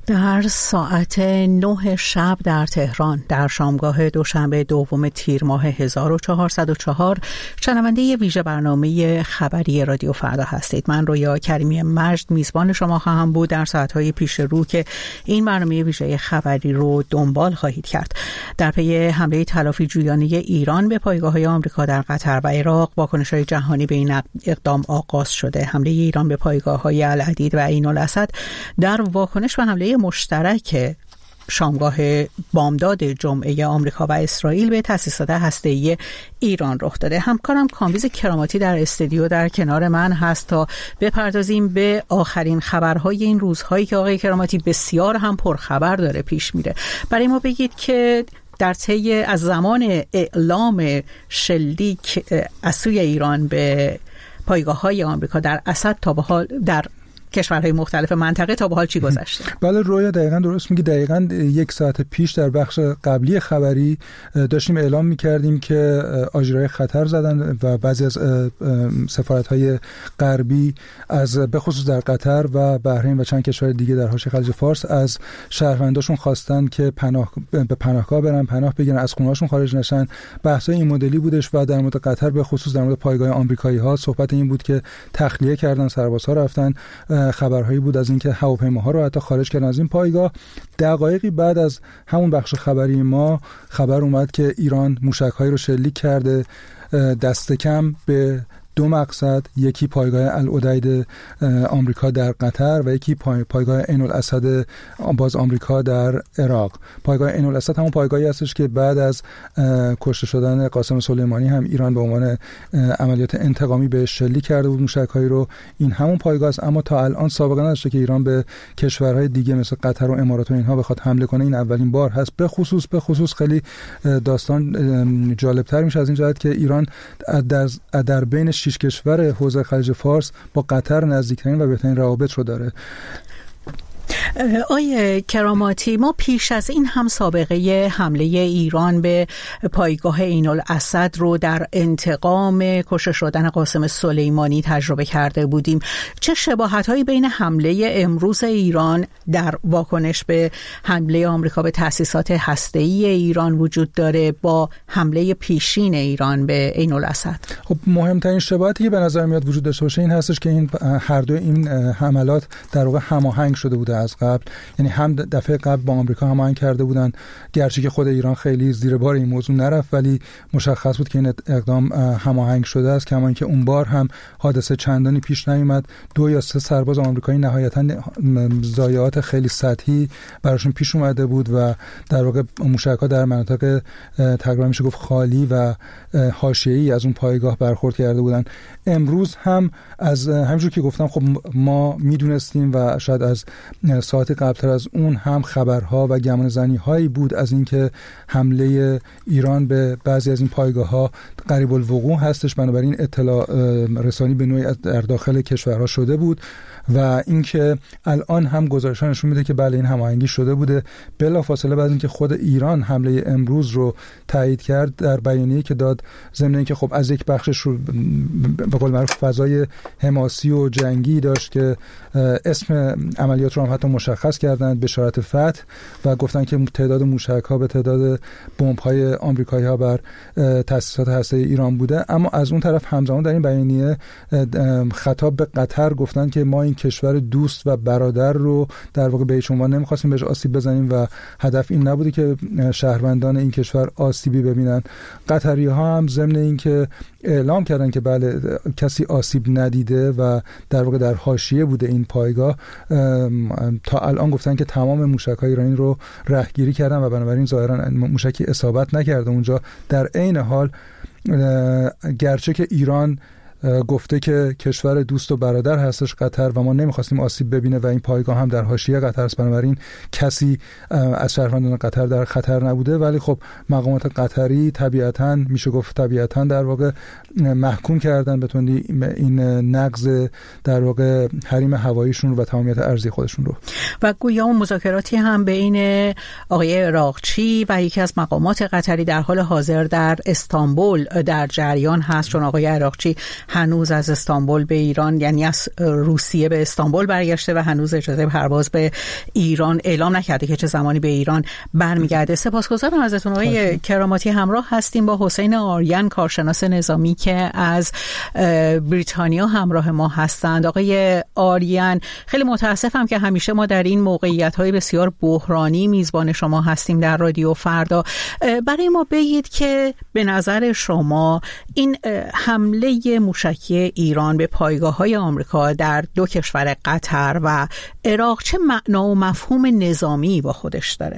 در ساعت 9 شب در تهران در شامگاه دوشنبه دوم تیر ماه 1404 شنونده ویژه برنامه خبری رادیو فردا هستید. من رویا کریمی مجد میزبان شما خواهم بود در ساعتهای پیش رو که این برنامه ویژه خبری رو دنبال خواهید کرد. در پی حمله تلافی جویانه ایران به پایگاه‌های آمریکا در قطر و عراق، واکنش‌های جهانی به این اقدام آغاز شده. حمله ایران به پایگاه‌های العدید و عین الاسد در واکنش به حمله مشترک شامگاه بامداد جمعه آمریکا و اسرائیل به تأسیسات هسته‌ای ایران رخ داده. همکارم کامبیز کراماتی در استودیو در کنار من هست تا بپردازیم به آخرین خبرهای این روزهایی که آقای کراماتی بسیار هم پرخبر داره پیش میره. برای ما بگید که در طی از زمان اعلام شلیک از سوی ایران به پایگاه‌های آمریکا در اسد تا به حال در کشورهای مختلف منطقه تا به حال چی گذشته؟ بله رویا، دقیقاً درست میگی. دقیقاً 1 ساعت پیش در بخش قبلی خبری داشتیم اعلام میکردیم که آژیرهای خطر زدن و بعضی از سفارت‌های غربی از به خصوص در قطر و بحرین و چند کشور دیگه در حاشیه خلیج فارس از شهرونداشون خواستن که به پناهگاه برن، پناه بگیرن، از خونه‌هاشون خارج نشن. بحث‌های این مدلی بودش و در مورد قطر به خصوص در مورد پایگاه آمریکایی‌ها صحبت این بود که تخلیه کردن، سربازها رفتن. خبرهایی بود از اینکه هواپیماها رو حتی خارج کردن از این پایگاه. دقایقی بعد از همون بخش خبری ما خبر اومد که ایران موشک‌هایی رو شلیک کرده، دست کم به 2 مقصد، یکی پایگاه العدید آمریکا در قطر و یکی پایگاه عین الاسد باز آمریکا در عراق. پایگاه عین الاسد همون پایگاهی هستش که بعد از کشته شدن قاسم سلیمانی هم ایران به عنوان عملیات انتقامی به شلیک کرده بود موشک‌هایی رو. این همون پایگاه است، اما تا الان سابقه نداشته که ایران به کشورهای دیگه مثل قطر و امارات و اینها بخواد حمله کنه. این اولین بار هست. به خصوص خیلی داستان جالب‌تر میشه از این جهت که ایران در بین 6 کشور حوزه خلیج فارس با قطر نزدیکترین و بهترین روابط رو داره. آقای کراماتی، ما پیش از این هم سابقه حمله ایران به پایگاه عین الاسد رو در انتقام کشته شدن قاسم سلیمانی تجربه کرده بودیم. چه شباهت‌هایی بین حمله امروز ایران در واکنش به حمله آمریکا به تأسیسات هسته‌ای ایران وجود داره با حمله پیشین ایران به عین الاسد؟ خب مهمترین شباهتی که به نظر میاد وجود داشته باشه این هستش که این هر دو این حملات در واقع هماهنگ شده بوده از قبل. یعنی هم دفعه قبل با آمریکا هماهنگ کرده بودن، گرچه که خود ایران خیلی زیر بار این موضوع نرفت، ولی مشخص بود که این اقدام هماهنگ شده است. کما اینکه اون بار هم حادثه چندانی پیش نیامد. 2 یا 3 سرباز آمریکایی نهایتاً ضایعات خیلی سطحی براشون پیش اومده بود و در واقع موشک‌ها در مناطق تقریبا میشه گفت خالی و حاشیه‌ای از اون پایگاه برخورد کرده بودن. امروز هم از همونجور که گفتم خب ما میدونستیم و شاید از ساعت قبلتر از اون هم خبرها و گمانه‌زنی‌هایی بود از اینکه حمله ایران به بعضی از این پایگاه‌ها قریب الوقوع هستش. بنابراین اطلاع رسانی به نوعی در داخل کشورها شده بود و اینکه الان هم گزارش‌ها نشون میده که بله این هماهنگی شده بوده. بلافاصله بعد اینکه خود ایران حمله امروز رو تایید کرد در بیانیه‌ای که داد، ضمن اینکه خب از یک بخشش رو به قول معروف فضای حماسی و جنگی داشت که اسم عملیات رو هم حتی مشخص کردند، بشارت فتح، و گفتن که تعداد موشک‌ها به تعداد بمب‌های آمریکایی‌ها بر تأسیسات هسته‌ای ایران بوده. اما از اون طرف همزمان در این بیانیه خطاب به قطر گفتن که ما این کشور دوست و برادر رو در واقع به هیچ عنوان نمی‌خواستیم بهش آسیب بزنیم و هدف این نبوده که شهروندان این کشور آسیبی ببینن. قطری‌ها هم ضمن این که اعلام کردن که بله کسی آسیب ندیده و در واقع در حاشیه بوده این پایگاه، تا الان گفتن که تمام موشک‌های ایرانی رو رهگیری کردن و بنابراین ظاهراً موشکی اصابت نکرده اونجا. در عین حال گرچه که ایران گفته که کشور دوست و برادر هستش قطر و ما نمیخواستیم آسیب ببینه و این پایگاه هم در حاشیه قطر است، بنابراین کسی از شهروندان قطر در خطر نبوده، ولی خب مقامات قطری طبیعتاً میشه گفت در واقع محکوم کردن به تندی این نقض در واقع حریم هواییشون و تمامیت ارضی خودشون رو. و گویا مذاکراتی هم بین آقای عراقچی و یکی از مقامات قطری در حال حاضر در استانبول در جریان هست، چون آقای عراقچی هنوز از استانبول به ایران، یعنی از روسیه به استانبول برگشته و هنوز اجازه پرواز به ایران اعلام نکرده که چه زمانی به ایران برمیگرده. سپاسگزارم ازتون آقای کراماتی. همراه هستیم با حسین آریان، کارشناس نظامی که از بریتانیا همراه ما هستند. آقای آریان، خیلی متاسفم که همیشه ما در این موقعیت‌های بسیار بحرانی میزبان شما هستیم در رادیو فردا. برای ما بگید که به نظر شما این حمله موشکی ایران به پایگاه‌های آمریکا در دو کشور قطر و عراق چه معنا و مفهوم نظامی با خودش داره؟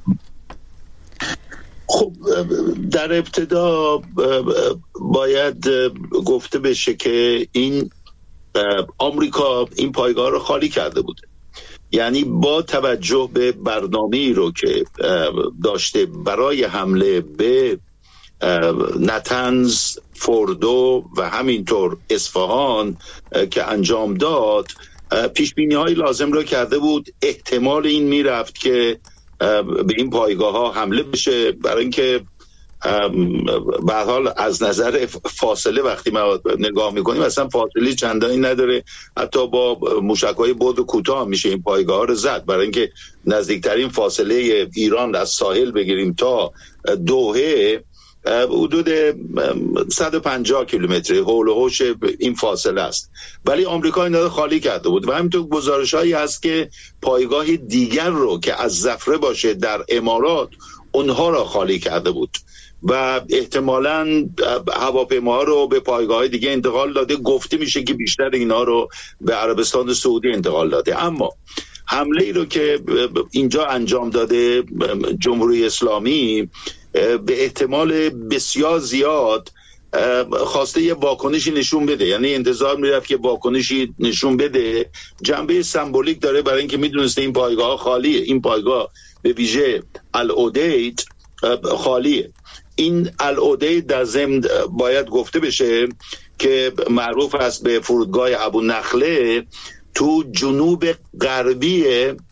خب در ابتدا باید گفته بشه که این آمریکا این پایگاه رو خالی کرده بوده. یعنی با توجه به برنامه‌ای رو که داشته برای حمله به نتنز، فوردو و همینطور اصفهان که انجام داد، پیشبینی‌های لازم رو کرده بود. احتمال این میرفت که به این پایگاه ها حمله بشه، برای اینکه به هر حال از نظر فاصله وقتی ما نگاه میکنیم اصلا فاصله چندانی نداره، حتی با موشک‌های بعد کوتاه میشه این پایگاه ها رو زد، برای اینکه نزدیکترین فاصله ایران از ساحل بگیریم تا دوحه حدود 150 کیلومتر حول و حوش این فاصله است. ولی آمریکا اینا رو خالی کرده بود و همینطور گزارش‌هایی هست که پایگاه دیگر رو که از زفره باشه در امارات اونها را خالی کرده بود و احتمالاً هواپیماها رو به پایگاه دیگه انتقال داده. گفته میشه که بیشتر اینا رو به عربستان سعودی انتقال داده. اما حمله ای رو که اینجا انجام داده جمهوری اسلامی به احتمال بسیار زیاد خواسته یه واکنشی نشون بده، یعنی انتظار میرفت که واکنشی نشون بده. جنبه سمبولیک داره برای اینکه میدونسته این پایگاه خالیه. این پایگاه به ویژه العدید خالیه. این العدید در ضمن باید گفته بشه که معروف است به فرودگاه ابو نخله تو جنوب غربی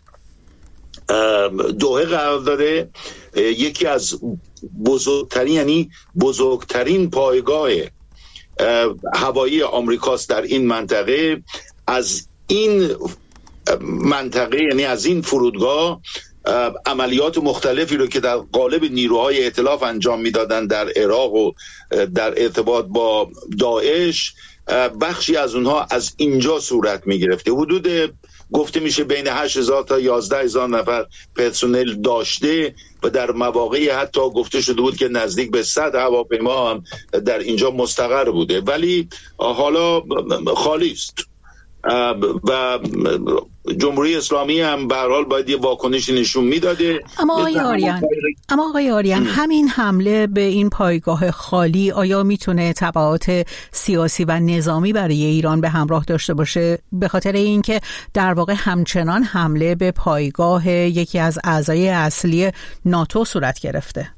دوحه قرار داره. یکی از بزرگترین، یعنی بزرگترین پایگاه هوایی آمریکاست در این منطقه. از این منطقه، یعنی از این فرودگاه، عملیات مختلفی رو که در قالب نیروهای ائتلاف انجام میدادن در عراق و در ارتباط با داعش، بخشی از اونها از اینجا صورت میگرفته. حدود گفته میشه بین 8,000 تا 11,000 نفر پرسنل داشته و در مواقعی حتی گفته شده بود که نزدیک به 100 هواپیما هم در اینجا مستقر بوده، ولی حالا خالی است و جمهوری اسلامی هم به هر حال باید یه واکنشی نشون میداده. اما آقای آریان همین حمله به این پایگاه خالی آیا میتونه تبعات سیاسی و نظامی برای ایران به همراه داشته باشه، به خاطر اینکه در واقع همچنان حمله به پایگاه یکی از اعضای اصلی ناتو صورت گرفته؟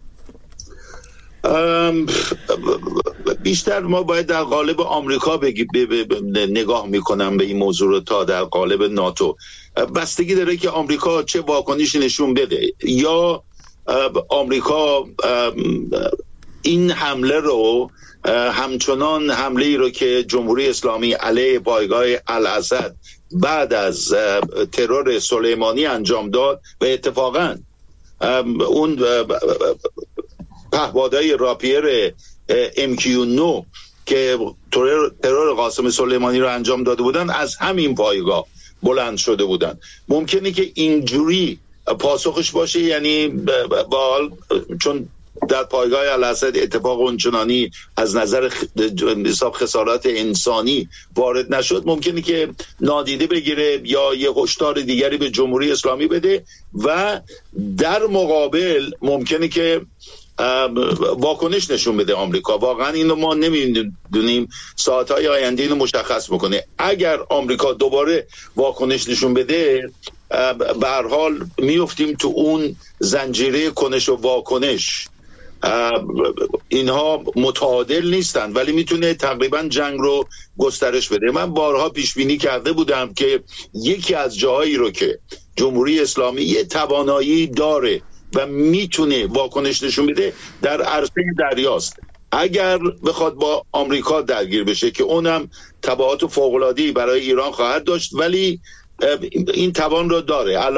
بیشتر ما باید در قالب آمریکا نگاه میکنم به این موضوع رو تا در قالب ناتو. بستگی داره که آمریکا چه واکنشی نشون بده. یا آمریکا این حمله رو همچنان حمله ای رو که جمهوری اسلامی علیه پایگاه الاسد بعد از ترور سلیمانی انجام داد و اتفاقاً اون پهپادهای راپیر MQ-9 که ترور قاسم سلیمانی رو انجام داده بودن از همین پایگاه بلند شده بودن. ممکنه که اینجوری پاسخش باشه، یعنی چون در پایگاه الاسد اتفاق اونچنانی از نظر حساب خسارات انسانی وارد نشد، ممکنه که نادیده بگیره یا یه هشدار دیگری به جمهوری اسلامی بده و در مقابل ممکنه که واکنش نشون بده آمریکا. واقعا اینو ما نمیدونیم، ساعتهای آینده اینو مشخص میکنه. اگر آمریکا دوباره واکنش نشون بده، به هر حال میفتیم تو اون زنجیره کنش و واکنش. اینها متعادل نیستن ولی میتونه تقریبا جنگ رو گسترش بده. من بارها پیش بینی کرده بودم که یکی از جاهایی رو که جمهوری اسلامی یه توانایی داره و میتونه واکنش نشون بده در عرصه دریاست. اگر بخواد با آمریکا درگیر بشه که اونم تبعات فوق‌العاده‌ای برای ایران خواهد داشت، ولی این توان رو داره.